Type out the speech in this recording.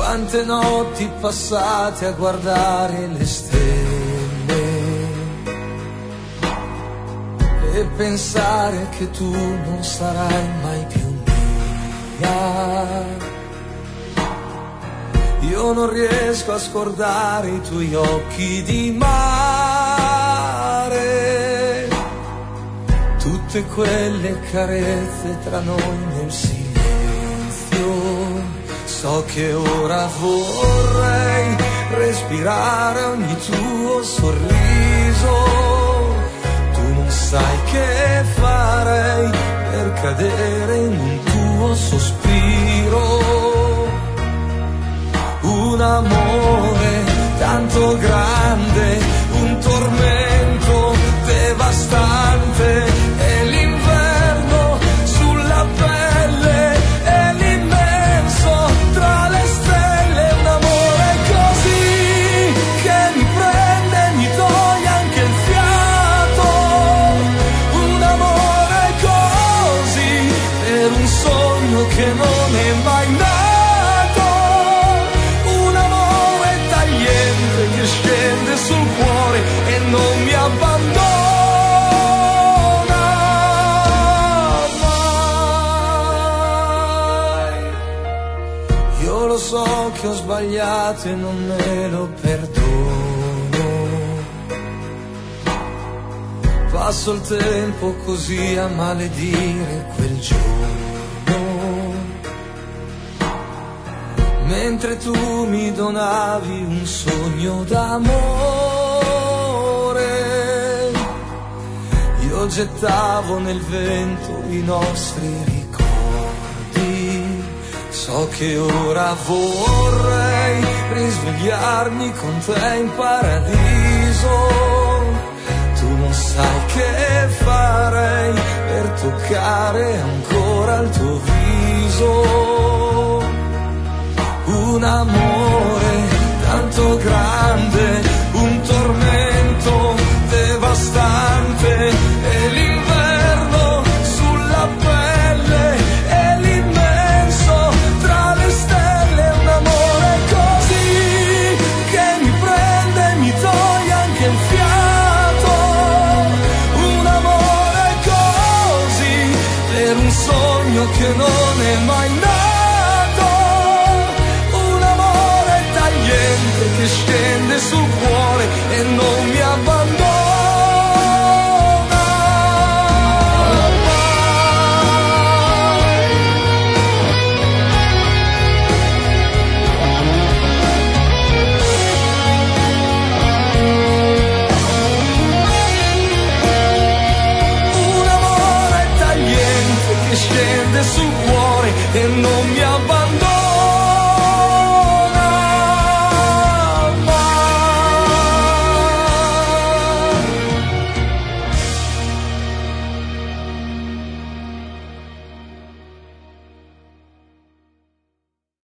Quante notti passate a guardare le stelle e pensare che tu non sarai mai più mia. Io non riesco a scordare i tuoi occhi di mare, tutte quelle carezze tra noi nel silenzio. So che ora vorrei respirare ogni tuo sorriso. Tu non sai che farei per cadere in un tuo sospiro. Un amore tanto grande, un tormento devastante, e l'inverno sulla pelle e l'immenso tra le stelle. Un amore così che mi prende e mi toglie anche il fiato. Un amore così per un sogno che non è mai nato. Che scende sul cuore e non mi abbandona mai. Io lo so che ho sbagliato e non me lo perdono. Passo il tempo così a maledire quel giorno, mentre tu mi donavi un sogno d'amore. Io gettavo nel vento i nostri ricordi. So che ora vorrei risvegliarmi con te in paradiso. Tu non sai che farei per toccare ancora il tuo viso. Un amore tanto grande, un tormento devastante, e l'inverno sulla pelle e l'immenso tra le stelle. Un amore così che mi prende e mi toglie anche il fiato. Un amore così per un sogno che non è mai nato. Che scende sul cuore e non mi abbandona mai. Un amore tagliente che scende sul cuore e non mi abbandona.